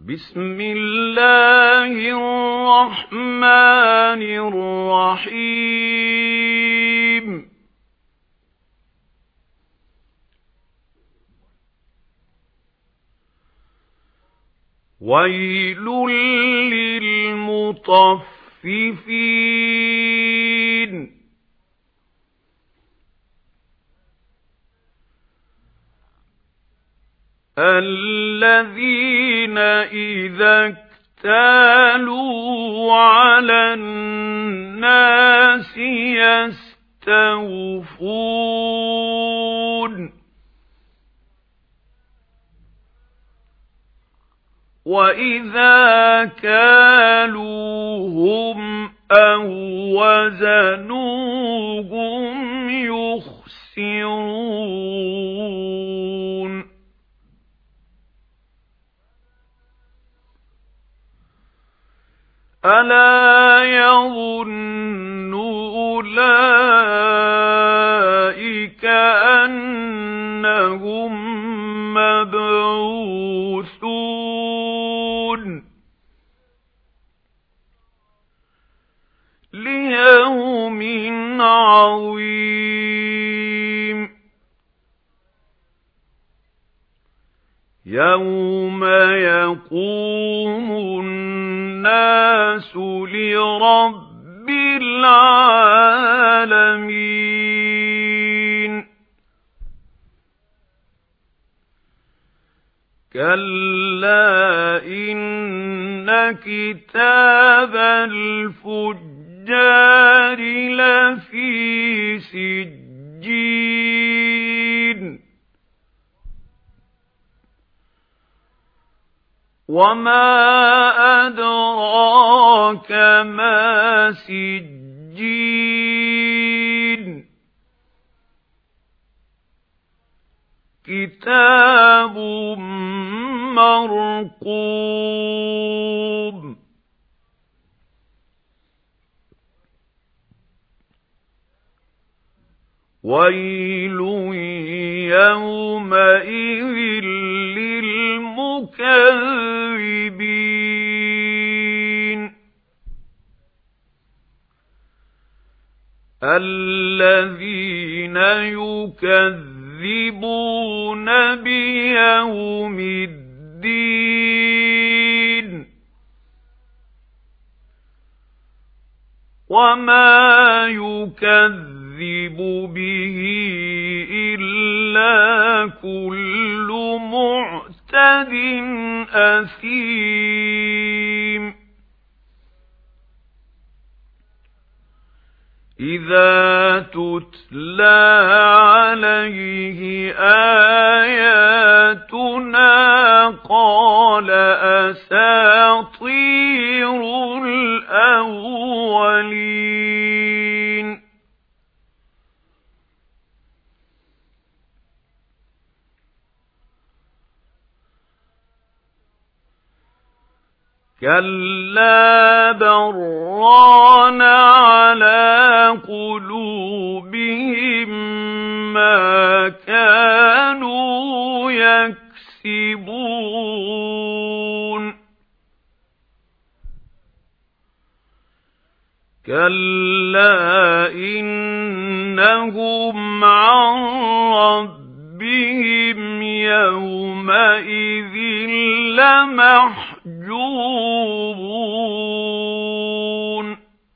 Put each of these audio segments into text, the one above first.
بسم الله الرحمن الرحيم ويل للمطففين الذين إذا اكتالوا على الناس يستوفون وإذا كالوهم أو وزنوهم يخسرون ألا يظن أولئك أنهم مبعوثون ليوم عظيم يوم يقوم الناس لرب العالمين كلا إن كتاب الفجار لفي سجين وما أدراك ما سجين كتاب مرقوم ويل يومئذ للمكذبين الذين يكذبون بيوم الدين وما يكذب به إلا كل معتد أثيم إذا تتلى عليه آياتنا قال أساطير الأولين كلا بران على قلوبهم ما كانوا يكسبون كلا إنهم عن ربهم يومئذ لمحجوبون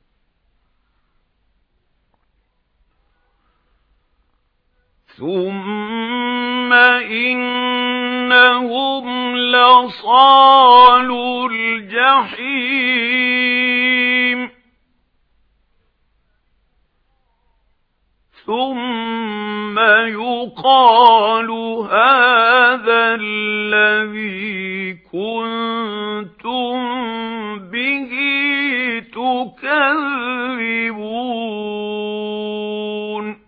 ثم إنهم لصالو الجحيم ثم يقال هذا الذي كنتم به تكذبون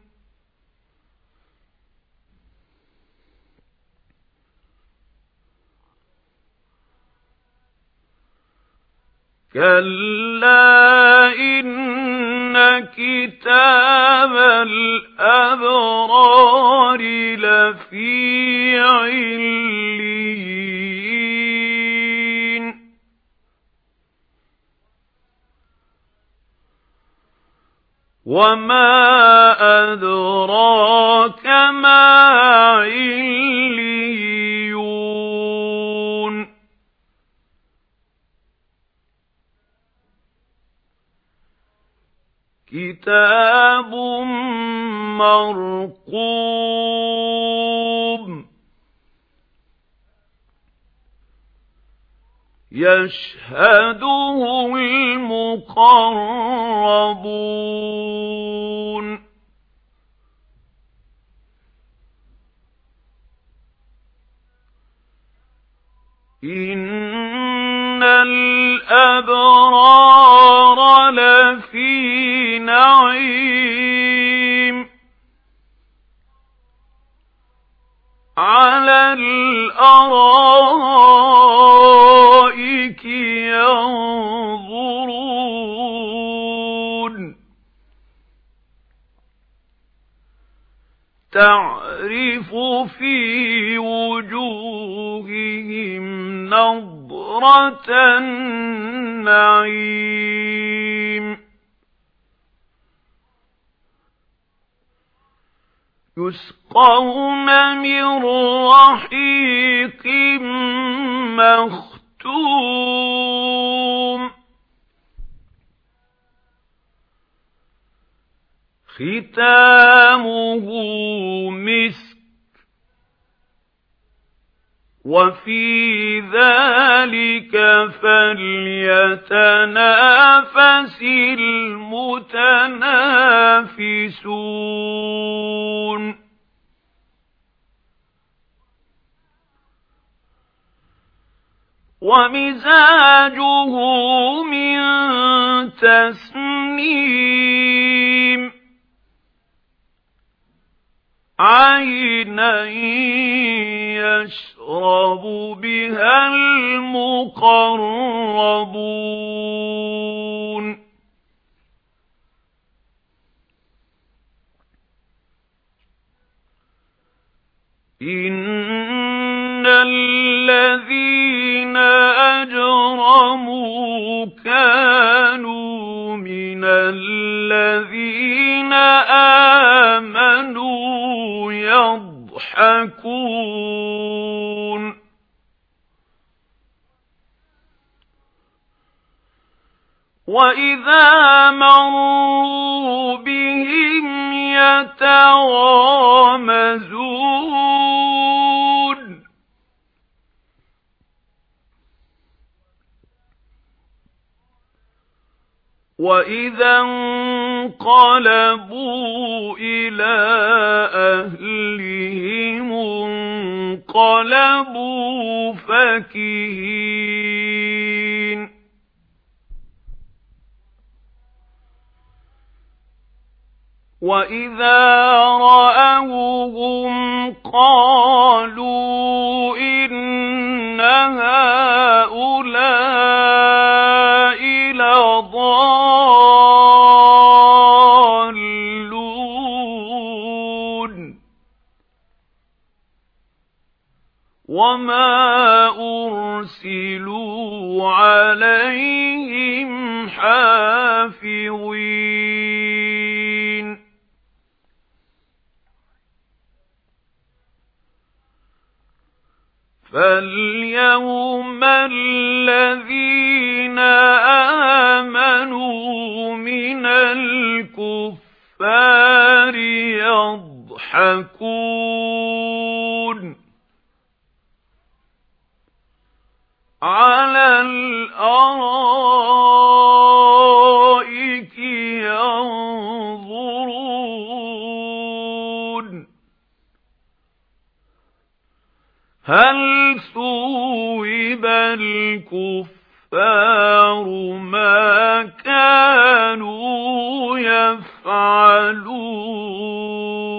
كلا إن كتاب الأبرار لفي عليين وَمَا أَدْرَاكَ مَا عِلِّيُّونَ كِتَابٌ مَّرْقُومٌ يَشْهَدُهُ الْمُقَرَّبُونَ إِنَّ الْأَبْرَارَ لَفِي نَعِيمٍ عَلَى الْأَرَائِكِ يَنظُرُونَ تَعْرِفُ فِي وُجُوهِهِمْ نَضْرَةَ النَّعِيمِ يُسْقَوْنَ مِن رَّحِيقٍ مَّخْتُومٍ خِتَامُهُ مِسْكٌ وَفِي ذَلِكَ فَلْيَتَنَافَسِ الْمُتَنَافِسُونَ وَمِزَاجُهُ مِن تَسْنِيمٍ عَيْنًا يَشْرَبُ بِهَا الْمُقَرَّبُونَ إِنَّ الَّذِينَ أَجْرَمُوا كَانُوا مِنَ الَّذِينَ آمَنُوا يَضْحَكُونَ وَإِذَا مَرُّوا بِهِمْ يَتَغَامَزُونَ وَإِذَا انقَلَبُوا إِلَى أَهْلِهِمُ انقَلَبُوا فَكِهِينَ وَإِذَا رَأَوْهُمْ قَالُوا إِنَّ هَؤُلَاءِ لَضَالُّونَ وَمَا أُرْسِلُوا عَلَيْهِمْ حَافِظِينَ فَالْيَوْمَ الَّذِينَ آمَنُوا مِنَ الْكُفَّارِ يَضْحَكُونَ عَلَى الْأَرَائِكِ يَنظُرُونَ هَلْ ثُوِّبَ الْكُفَّارُ مَا كَانُوا يَفْعَلُونَ